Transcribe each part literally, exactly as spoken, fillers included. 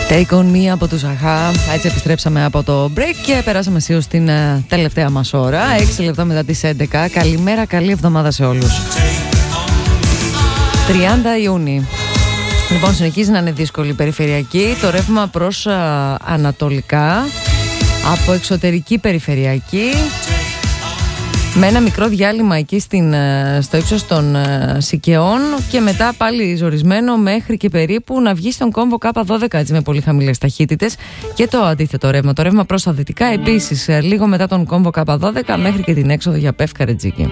Take on me από τους Αχά. Έτσι επιστρέψαμε από το break και περάσαμε σίγουρα στην uh, τελευταία μας ώρα. έξι λεπτά μετά τις έντεκα. Καλημέρα, καλή εβδομάδα σε όλους. τριάντα Ιούνιου. Λοιπόν, συνεχίζει να είναι δύσκολη η περιφερειακή. Το ρεύμα προς uh, ανατολικά από εξωτερική περιφερειακή, με ένα μικρό διάλειμμα εκεί στην, στο ύψος των Σικαιών και μετά πάλι ζορισμένο μέχρι και περίπου να βγει στον κόμβο Κ δώδεκα, έτσι, με πολύ χαμηλές ταχύτητες. Και το αντίθετο ρεύμα, το ρεύμα προς τα δυτικά επίσης λίγο μετά τον κόμβο Κ δώδεκα μέχρι και την έξοδο για Π Καρετζίκη.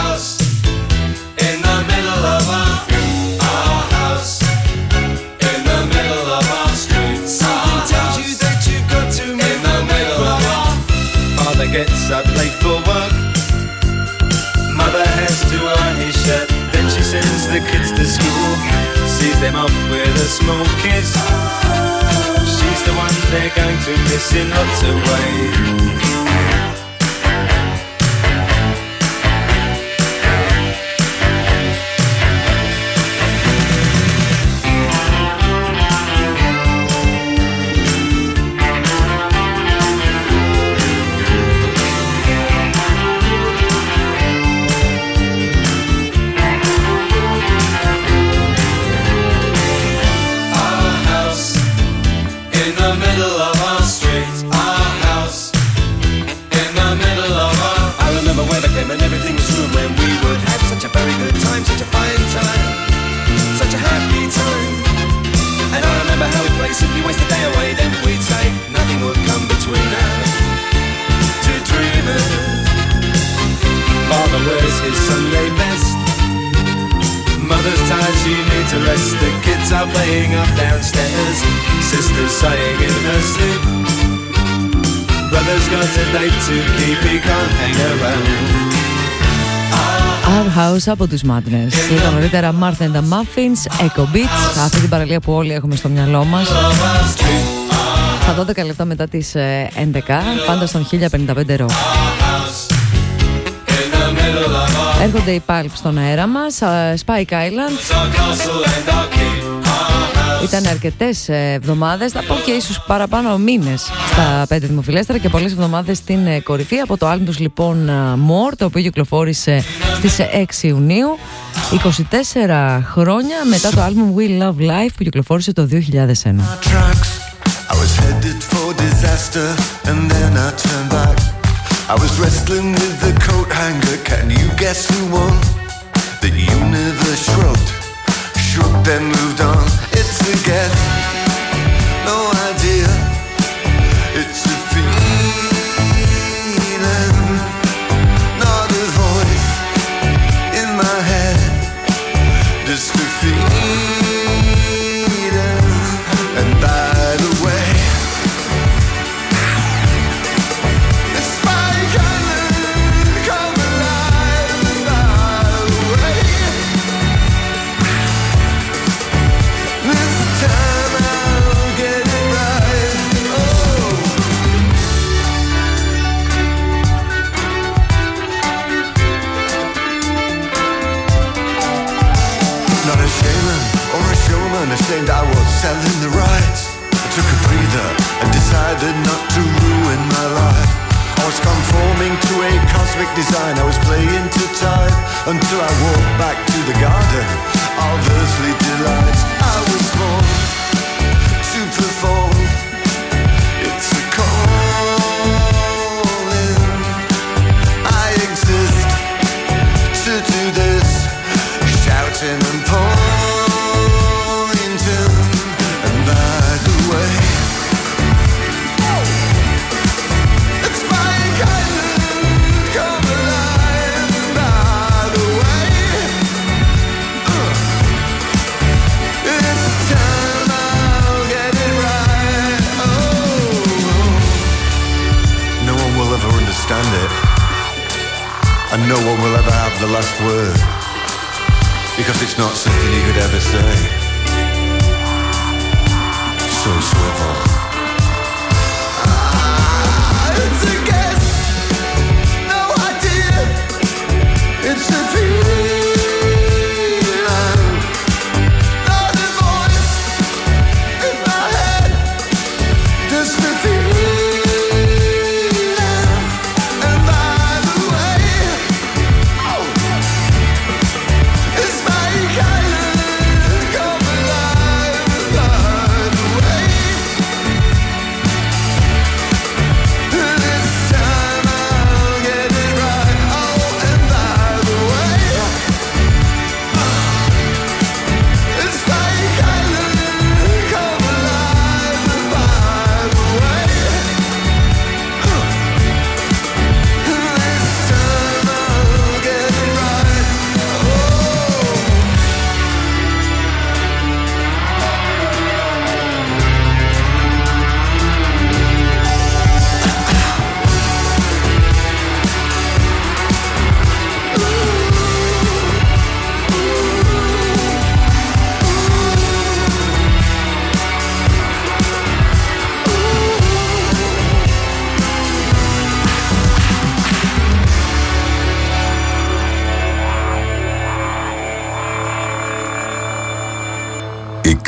In the a small kiss. She's the one they're going to miss in lots of ways. Simply waste the day away, then we'd say nothing would come between us. Two dreamers. Father wears his Sunday best. Mother's tired, she needs a rest. The kids are playing up downstairs. Sister's sighing in her sleep. Brother's got a date to keep, he can't hang around. Our House από τους Madness. Λίγο νωρίτερα Martha and the Muffins, Echo Beats. Αυτή την παραλία που όλοι έχουμε στο μυαλό μας. Στα δώδεκα λεπτά μετά τις έντεκα, πάντα στον χίλια πενήντα πέντε Rock. Έρχονται οι Pulp στον αέρα μας. Spike Island. Ήταν αρκετές εβδομάδες, θα πω και ίσως παραπάνω μήνες στα πέντε δημοφιλέστερα και πολλές εβδομάδες στην κορυφή. Από το άλμπum τους λοιπόν More, το οποίο κυκλοφόρησε στις έξι Ιουνίου, είκοσι τέσσερα χρόνια μετά το άλμπum We Love Life που κυκλοφόρησε το δύο χιλιάδες ένα. I was wrestling with the coat hanger. Can you guess who won? The universe shrugged, shrugged then moved on. It's a guess, no idea. It's a feeling, not a voice in my head. Just a feeling. And by the way, ashamed I was selling the rights. I took a breather and decided not to ruin my life. I was conforming to a cosmic design. I was playing to time until I walked back to the garden of earthly delights. I was born to perform. It's a calling. I exist to do this, shouting and pouring. It. And no one will ever have the last word, because it's not something you could ever say. So swivel. Ah, it's a guess, no idea. It's a feeling, not a voice in my head. Just a feeling.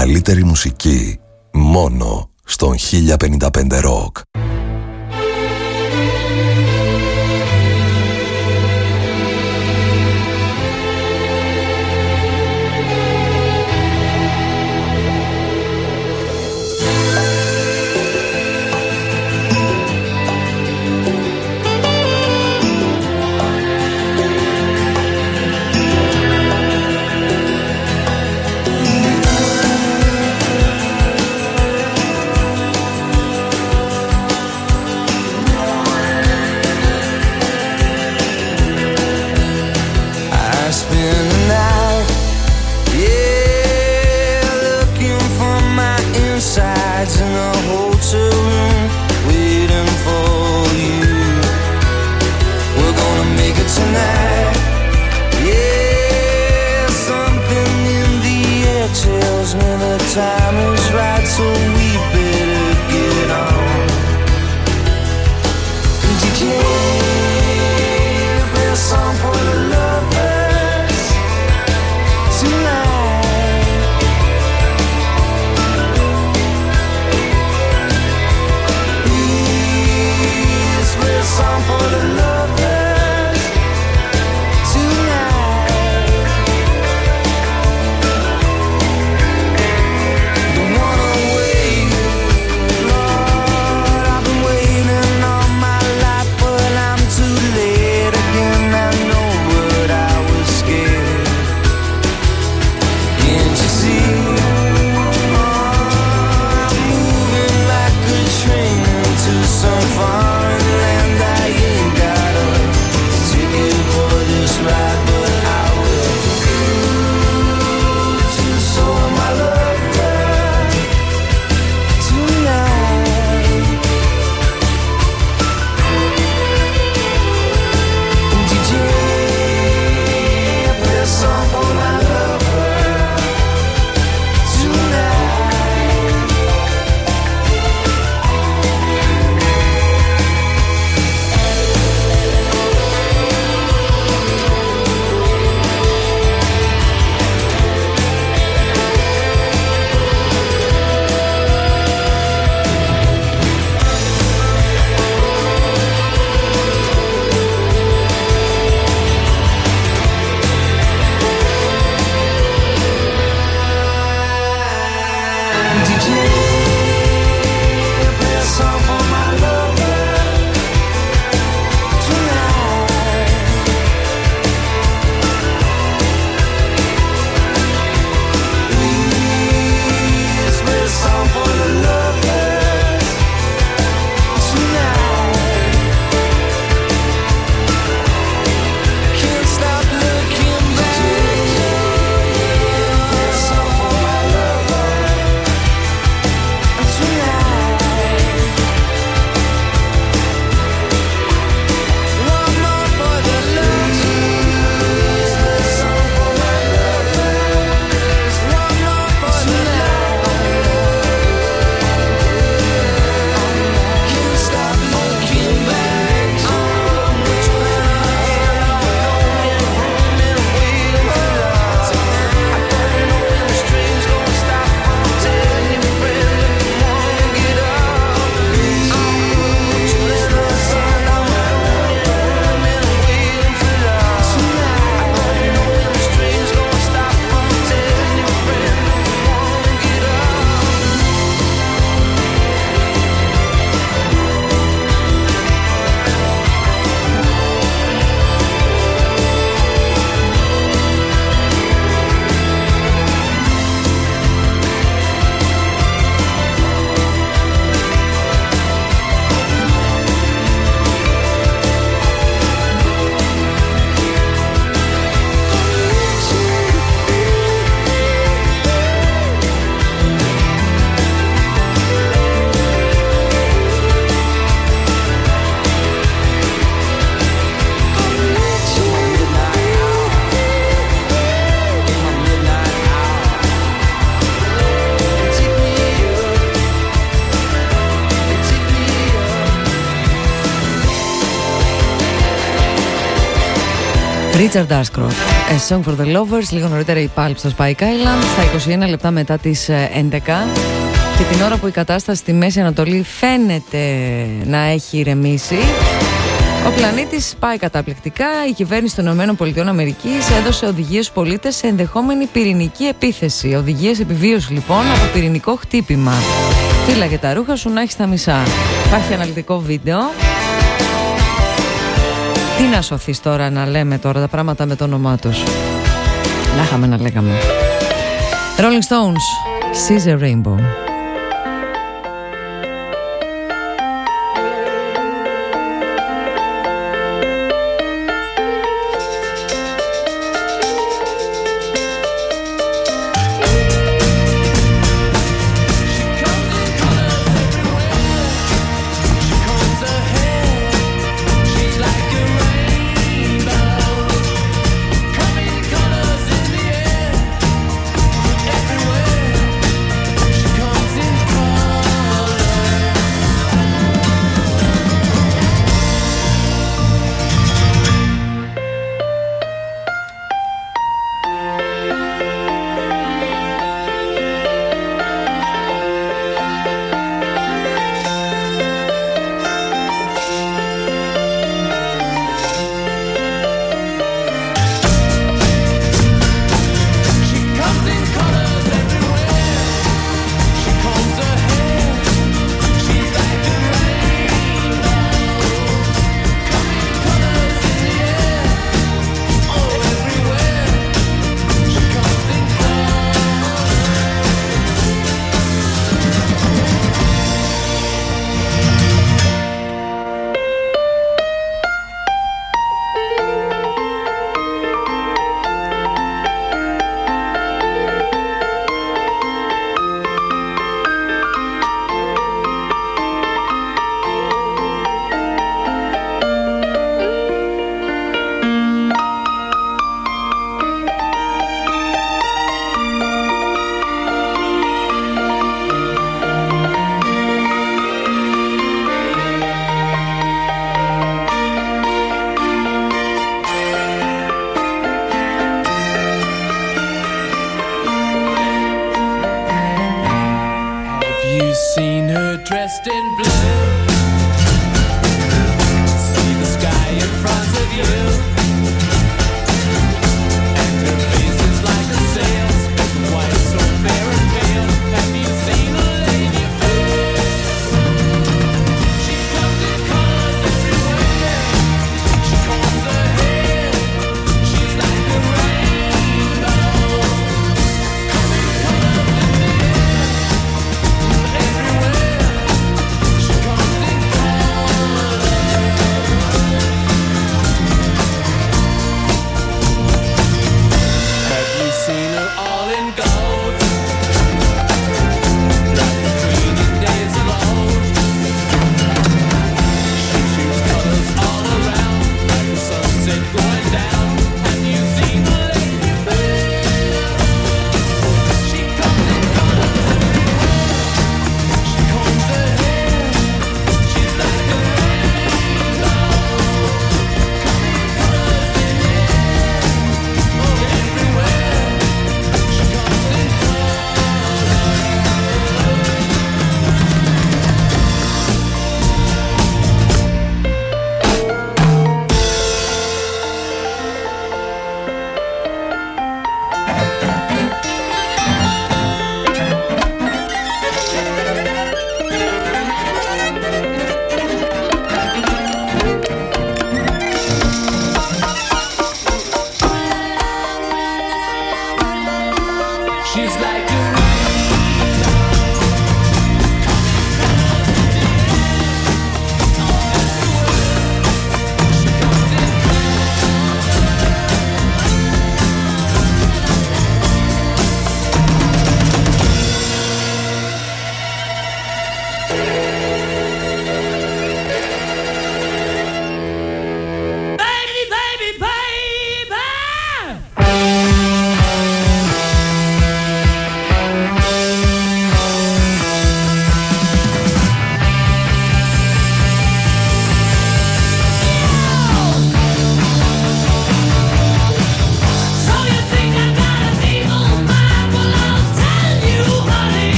καλύτερη μουσική μόνο στον χίλια πενήντα πέντε Rock. Time is right, so we better get on. D J, play a song for the lovers tonight. Please play a song for the lovers tonight. Don't wanna wait. Richard Ashcroft, A Song for the Lovers. Λίγο νωρίτερα η Pulp στο Spike Island, στα είκοσι ένα λεπτά μετά τις έντεκα. Και την ώρα που η κατάσταση στη Μέση Ανατολή φαίνεται να έχει ηρεμήσει, ο πλανήτης πάει καταπληκτικά. Η κυβέρνηση των ΗΠΑ έδωσε οδηγίες στους πολίτες σε ενδεχόμενη πυρηνική επίθεση. Οδηγίες επιβίωση λοιπόν από πυρηνικό χτύπημα. Φύλαγε τα ρούχα σου να έχεις τα μισά. Υπάρχει αναλυτικό βίντεο. Τι να σωθείς τώρα να λέμε τώρα τα πράγματα με το όνομά τους. Να είχαμε να λέγαμε. Rolling Stones, Sees a Rainbow.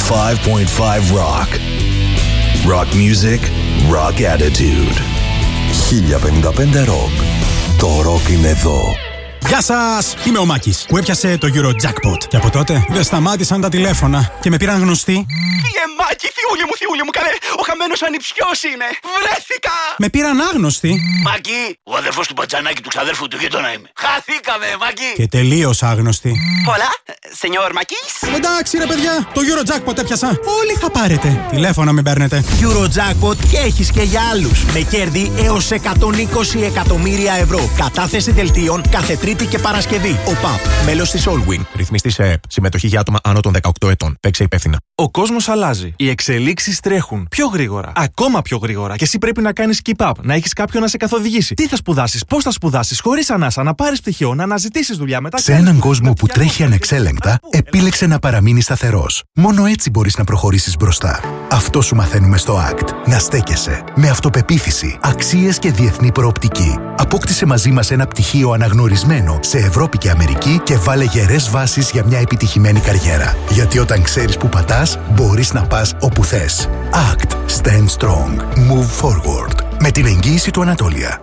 five point five Rock. Rock music, rock attitude. χίλια πενήντα πέντε Rock. Το rock είναι εδώ. Γεια σας! Είμαι ο Μάκης που έπιασε το Eurojackpot. Και από τότε δεν σταμάτησαν τα τηλέφωνα και με πήραν γνωστοί. Φύγε Μάκη, θιούλη μου, θιούλη μου, καλέ! Ο χαμένος ανιψιός είμαι! Βρέθηκα! Με πήραν άγνωστοι. Μάκη, ο αδερφός του Μπατζανάκη του ξαδέρφου του γείτονα είμαι. Χαθήκαμε, Μάκη! Και τελείως άγνωστοι. Πολλά, σενιόρ Μάκης. Εντάξει ρε παιδιά, το Eurojackpot έπιασα. Όλοι θα πάρετε. Τηλέφωνα μην παίρνετε. Eurojackpot και έχεις και για άλλους. Με κέρδη έως εκατόν είκοσι εκατομμύρια ευρώ. Κατάθεση δελτίων κάθε Τρίτη και Παρασκευή. Ο ΠΑΠ, μέλος της Allwin. Ρυθμιστής ΕΕΠ. Συμμετοχή για άτομα άνω των δεκαοκτώ ετών. Παίξε υπεύθυνα. Ο κόσμος αλλάζει. Οι εξελίξεις τρέχουν πιο γρήγορα. Ακόμα πιο γρήγορα. Και εσύ πρέπει να κάνεις keep up. Να έχεις κάποιον να σε καθοδηγήσει. Τι θα σπουδάσεις, πώς θα σπουδάσεις, χωρίς ανάσα, να πάρεις πτυχίο, να αναζητήσεις δουλειά μετά. Σε έναν κόσμο που τρέχει ανεξέλεγκτα, επίλεξε να παραμείνει σταθερός. Μόνο έτσι μπορείς να προχωρήσεις μπροστά. Αυτό σου μαθαίνουμε στο έι κ τι. Να στέκεσαι. Με αυτοπεποίθηση, αξίες και διεθνή προοπτική. Απόκτησε μαζί μας ένα πτυχίο αναγνωρισμένο σε Ευρώπη και Αμερική και βάλε γερές βάσεις για μια επιτυχημένη καριέρα. Γιατί όταν ξέρεις που πατάς, μπορείς να πας όπου θες. έι κ τι. Stand strong. Move forward. Με την εγγύηση του Ανατόλια.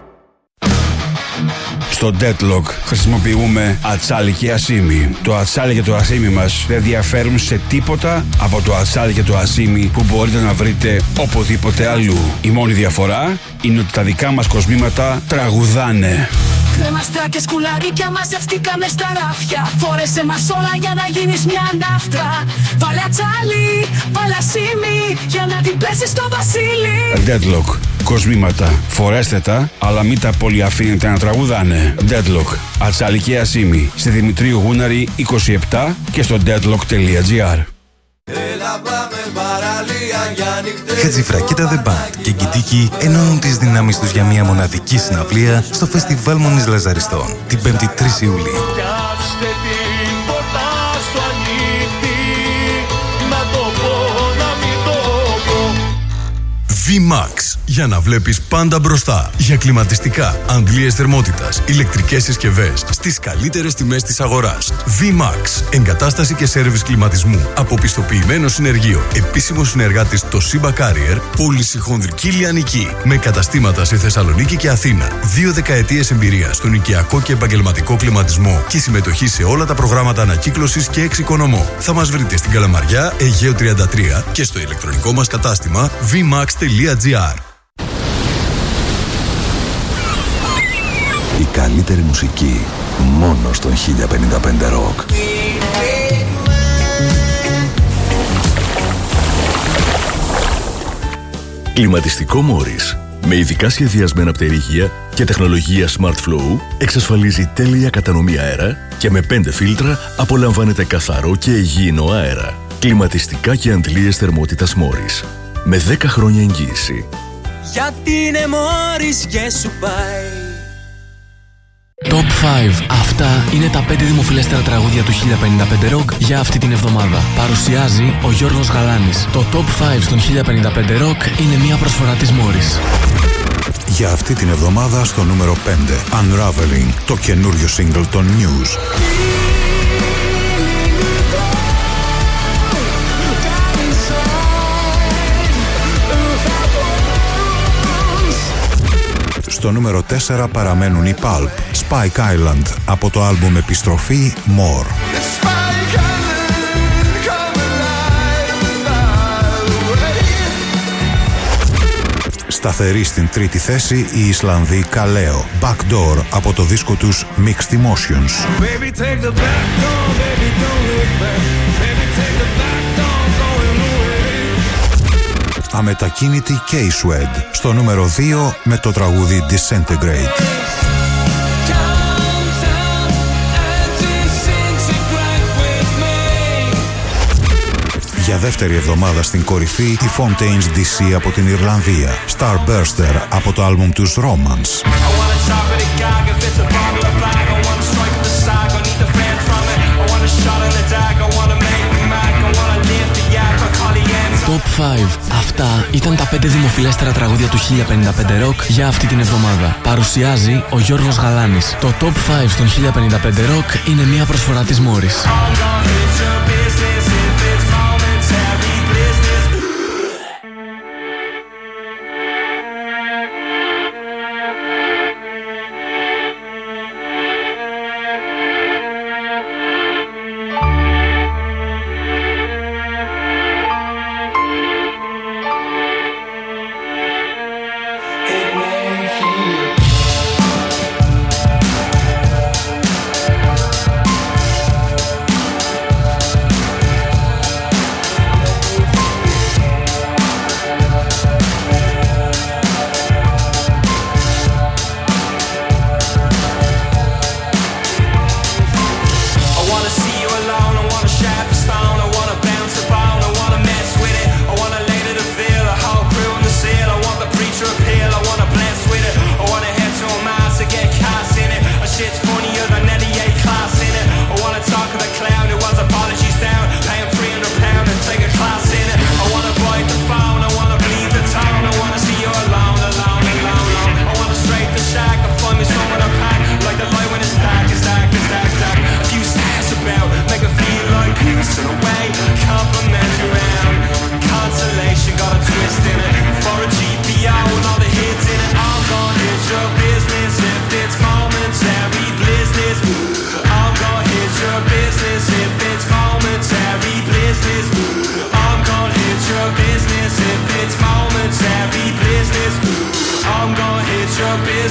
Στο Deadlock χρησιμοποιούμε ατσάλι και ασίμι. Το ατσάλι και το ασίμι μας δεν διαφέρουν σε τίποτα από το ατσάλι και το ασίμι που μπορείτε να βρείτε οπουδήποτε αλλού. Η μόνη διαφορά είναι ότι τα δικά μας κοσμήματα τραγουδάνε. Κρέμαστρα και σκουλαρίκια μαζευτήκαμε στα ράφια. Φόρεσε μας όλα για να γίνεις μια ναύτρα. Βάλε ατσάλι, βάλε ασίμι για να την πέσεις στο βασίλι. Deadlock. Κοσμήματα. Φορέστε τα, αλλά μην τα πολύ αφήνετε να τραγουδάνε. Deadlock. Ατσάλι και ασίμι. Στη Δημητρίου Γούναρη είκοσι επτά και στο deadlock τελεία τζι άρ. Χατζηφρακίτα The Band και Γκιτίκι ενώνουν τις δυνάμεις τους για μια μοναδική συναυλία στο Φεστιβάλ Μονής Λαζαριστών την πέμπτη τρεις Ιουλίου. βι-Max. Για να βλέπεις πάντα μπροστά. Για κλιματιστικά, αντλίες θερμότητας, ηλεκτρικές συσκευές στις καλύτερες τιμές της αγοράς. βι-Max. Εγκατάσταση και σέρβις κλιματισμού από πιστοποιημένο συνεργείο. Επίσημος συνεργάτης το Simba Carrier. Πώληση χονδρική λιανική. Με καταστήματα σε Θεσσαλονίκη και Αθήνα. Δύο δεκαετίες εμπειρία στον οικιακό και επαγγελματικό κλιματισμό και συμμετοχή σε όλα τα προγράμματα ανακύκλωσης και εξοικονομώ. Θα μας βρείτε στην Καλαμαριά, Αιγαίο τριάντα τρία και στο ηλεκτρονικό μας κατάστημα βι μαξ τελεία τζι άρ. Η καλύτερη μουσική μόνο στον χίλια πενήντα πέντε Rock. Κλιματιστικό Morris. Με ειδικά σχεδιασμένα πτερίγια και τεχνολογία Smart Flow εξασφαλίζει τέλεια κατανομή αέρα και με πέντε φίλτρα απολαμβάνετε καθαρό και υγιεινό αέρα. Κλιματιστικά και αντλίες θερμότητας Morris. Με δέκα χρόνια εγγύηση. Γιατί είναι Morris και σου πάει. Top πέντε. Αυτά είναι τα πέντε δημοφιλέστερα τραγούδια του χίλια πενήντα πέντε Rock για αυτή την εβδομάδα. Παρουσιάζει ο Γιώργος Γαλάνης. Το Top πέντε στον χίλια πενήντα πέντε Rock είναι μια προσφορά της Morris. Για αυτή την εβδομάδα στο νούμερο πέντε, Unraveling, το καινούριο single των News. Στο νούμερο τέσσερα παραμένουν οι Pulp, Spike Island, από το άλμπουμ Επιστροφή, More. Σταθερή στην τρίτη θέση οι Ισλανδοί Kaleo, Backdoor, από το δίσκο τους Mixed Emotions. Αμετακίνητη K-Swed στο νούμερο δύο με το τραγούδι Disintegrate. Για δεύτερη εβδομάδα στην κορυφή οι Fontaines ντι σι από την Ιρλανδία, Starburster από το άλμπουμ τους Romance. Top πέντε. Αυτά ήταν τα πέντε δημοφιλέστερα τραγούδια του χίλια πενήντα πέντε Rock για αυτή την εβδομάδα. Παρουσιάζει ο Γιώργος Γαλάνης. Το Top πέντε στον χίλια πενήντα πέντε Rock είναι μια προσφορά της Morris.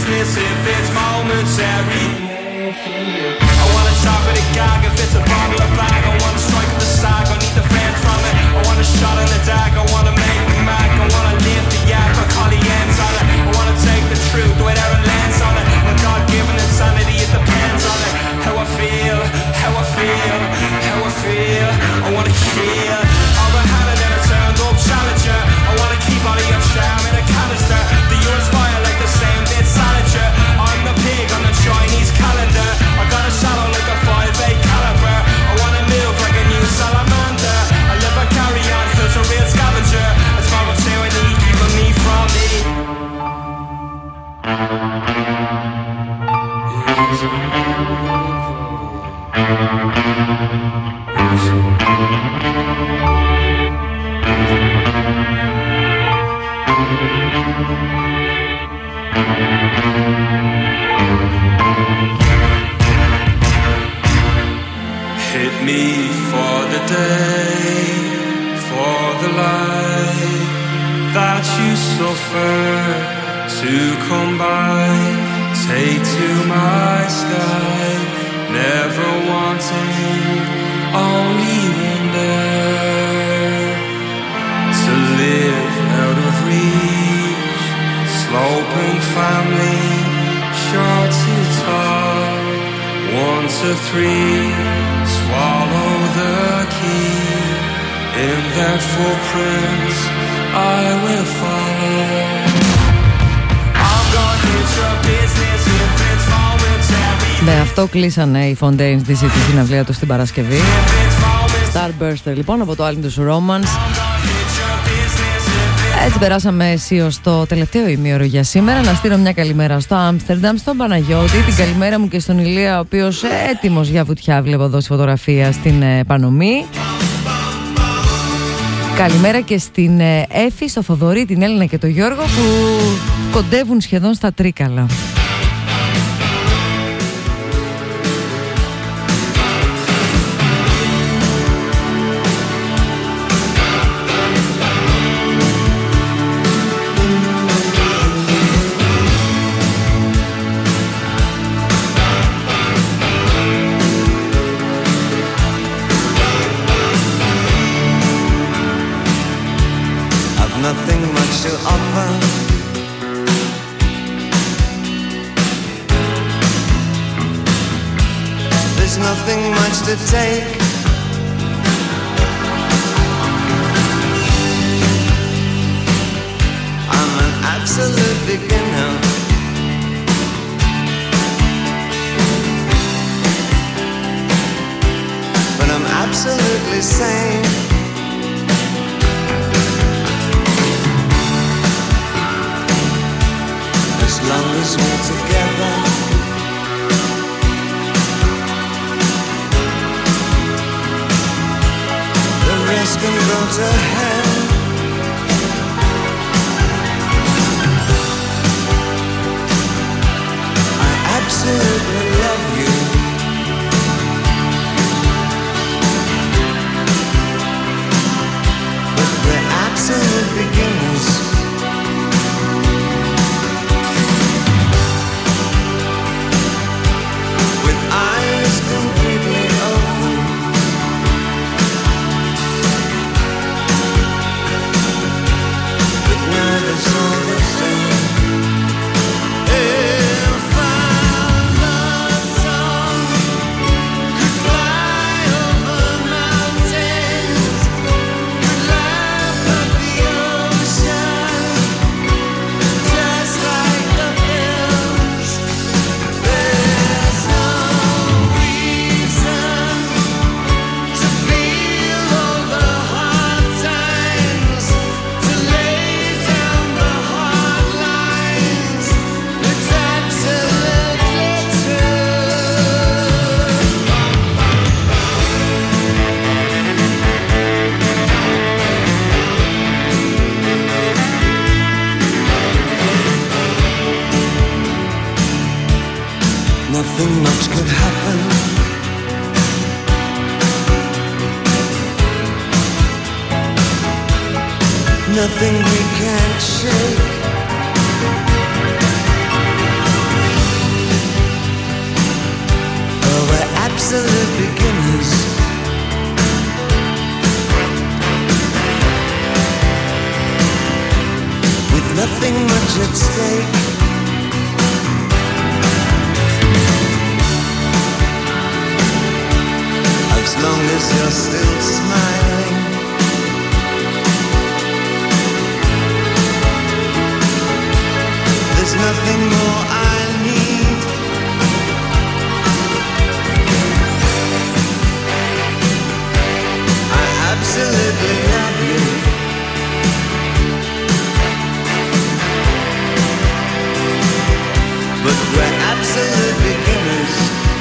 business if it's momentary. I want a chocolate gag if it's a bottle of bag. I want to strike the sack, I need the fan from it. I want a shot in the dark, I want to make the mac. I want to live the yak, I call the ends on it. I want to take the truth without a lens on it. My God-given insanity, it depends on it. How I feel, how I feel, how I feel. I want to hear all the hand and then I turned up challenger. I want to keep all of your charm in a canister. Do you inspire like the same bit Salinger? I'm the pig on the Chinese calendar. I got a shadow like a five eight caliber. I want to move like a new salamander. I live a carry on, who's a real scavenger. It's my tyranny keeping me from me. Hit me for the day, for the light that you suffer to come by. Take to my sky, never wanting, only wonder to live out of reach. Sloping family, short to tall, one to three. Swallow the key, in their footprints I will follow. I'm gonna hit your business if it's momentary. Με αυτό κλείσανε οι Fontaines ντι σι τη συναυλία του στην Παρασκευή. Starburster λοιπόν από το album του Romance. Έτσι περάσαμε αισίως στο τελευταίο ημίωρο για σήμερα. Να στείλω μια καλημέρα στο Άμστερνταμ, στον Παναγιώτη, την καλημέρα μου και στον Ηλία, ο οποίος έτοιμος για βουτιά, βλέπω εδώ στη φωτογραφία, στην Πανομή. Καλημέρα και στην Έφη, στο Θοδωρή, την Έλληνα και τον Γιώργο που κοντεύουν σχεδόν στα Τρίκαλα. Nothing much to offer. There's nothing much to take. I'm an absolute beginner. But I'm absolutely sane. As long as we're together, the rest can go to hell. I absolutely love you. But we're absolute beginners. Completely open, but neither's all the same. If our love song could fly over mountains, could laugh at the ocean, just like the hills, there's no nothing much could happen. Nothing we can't shake. absolute beginners. With nothing much at stake. As long as you're still smiling. There's nothing more I need. I absolutely love you. But we're absolute beginners.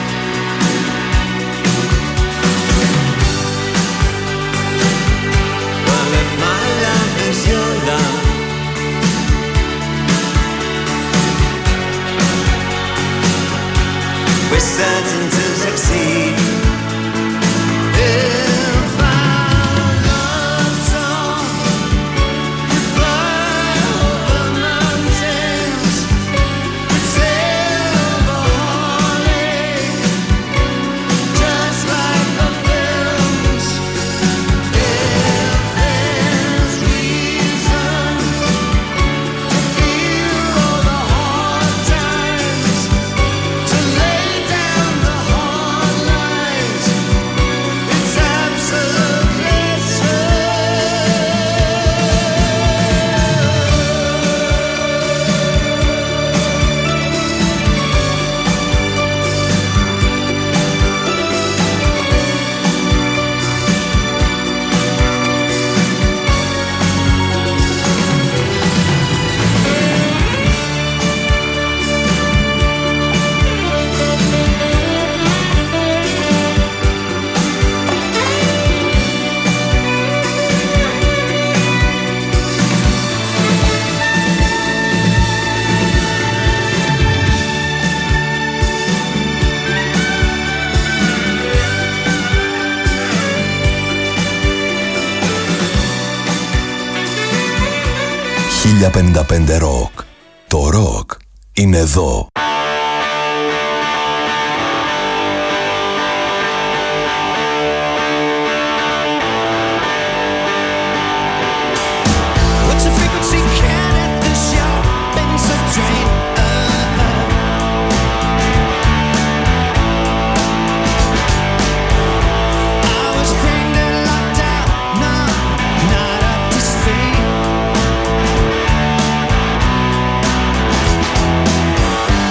Well, if my love is your love, we're certain to succeed. If our love song could fly over mountains, could sail over Hawley, just like the films. If there's reason to feel all the hard times, to lay down the hard lines, it's absolutely true. χίλια πενήντα πέντε Rock. Το rock είναι εδώ. What's the frequency count at the show? Been so drained. Uh-huh. I was brain dead, locked out. No, not up to speed.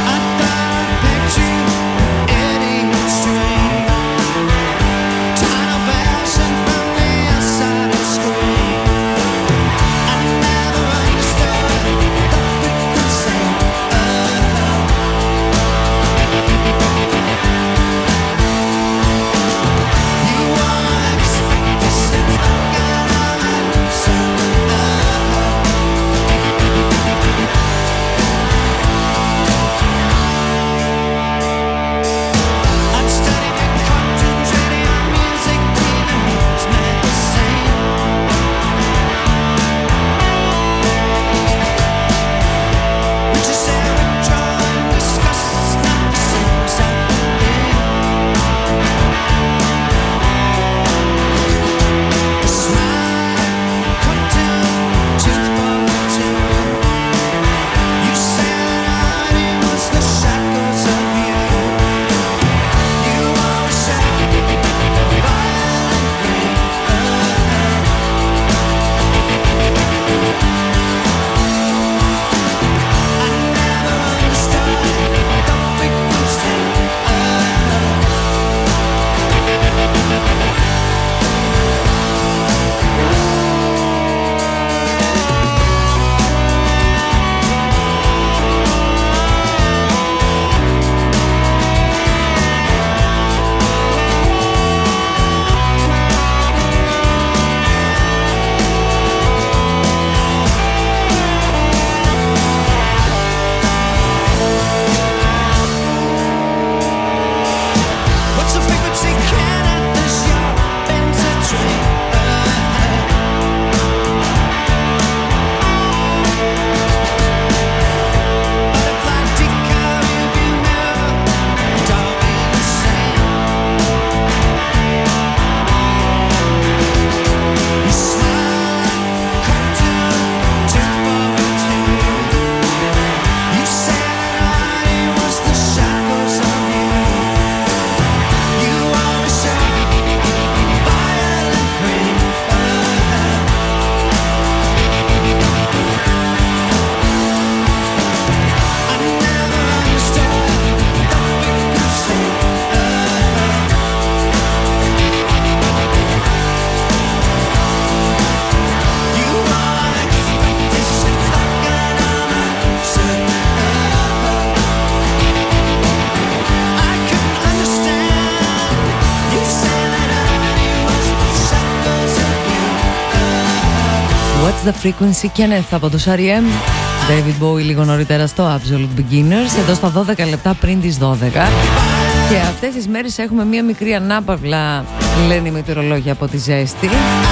The Frequency, Kenneth από τους αρ ι εμ, David Bowie λίγο νωρίτερα στο Absolute Beginners, εδώ στα δώδεκα λεπτά πριν τις δώδεκα. Και αυτές τις μέρες έχουμε μία μικρή ανάπαυλα, λένε οι μετεωρολόγοι, από τη ζέστη.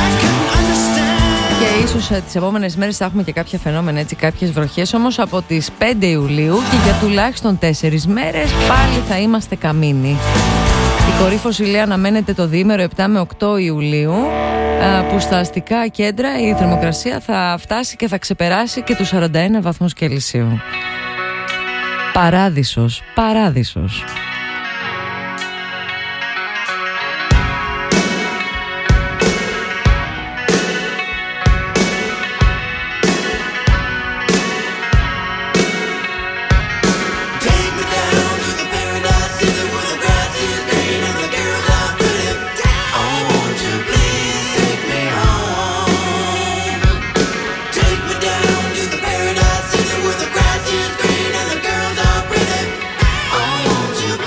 Και ίσως τις επόμενες μέρες θα έχουμε και κάποια φαινόμενα, έτσι, κάποιες βροχές. Όμως από τις πέντε Ιουλίου και για τουλάχιστον τέσσερις μέρες πάλι θα είμαστε καμίνοι. Η κορύφωση, λέει, αναμένεται το διήμερο επτά με οκτώ Ιουλίου, που στα αστικά κέντρα η θερμοκρασία θα φτάσει και θα ξεπεράσει και τους σαράντα ένα βαθμούς Κελσίου. Παράδεισος, παράδεισος. Where the grass is green and the girls are pretty. I want to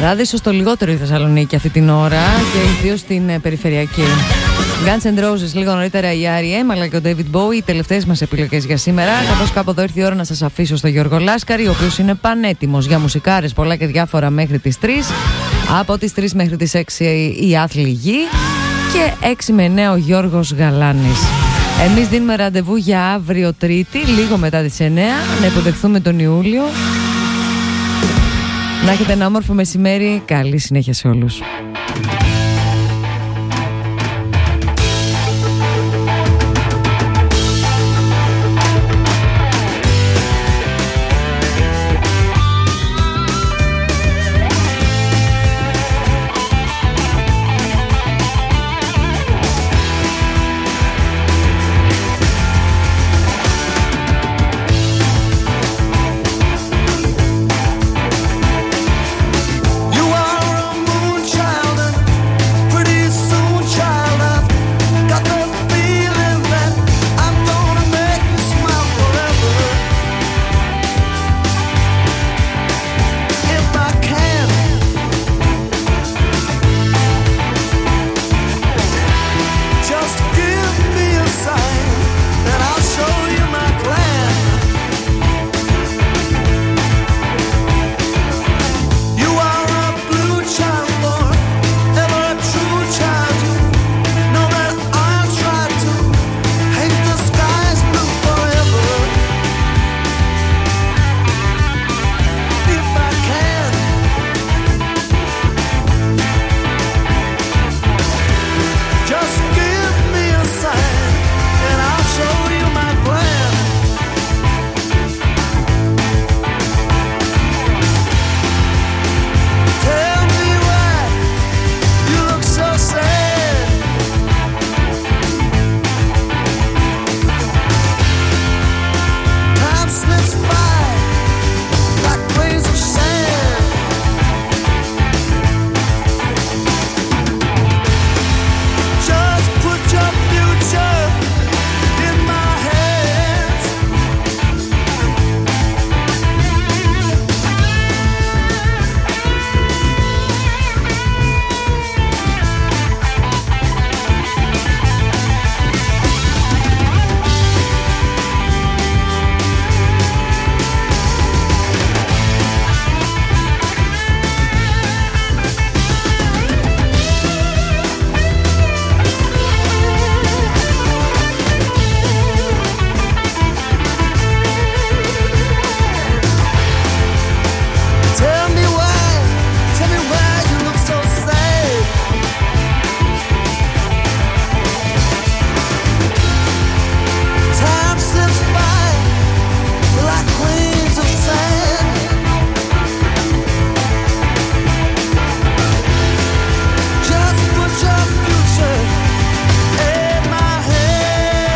Παράδεισο στο λιγότερο η Θεσσαλονίκη αυτή την ώρα και ιδίως στην ε, περιφερειακή. Guns N' Roses λίγο νωρίτερα, η αρ ι εμ αλλά και ο David Bowie, οι τελευταίες μας επιλογές για σήμερα. Καθώς κάπου εδώ ήρθε η ώρα να σας αφήσω στο Γιώργο Λάσκαρη, ο οποίος είναι πανέτοιμος για μουσικάρες πολλά και διάφορα μέχρι τις τρεις. Από τις τρεις μέχρι τις έξι η Άθλη Γη και έξι με εννέα ο Γιώργος Γαλάνης. Εμείς δίνουμε ραντεβού για αύριο Τρίτη, λίγο μετά τις εννέα, να υποδεχθούμε τον Ιούλιο. Να έχετε ένα όμορφο μεσημέρι, καλή συνέχεια σε όλους.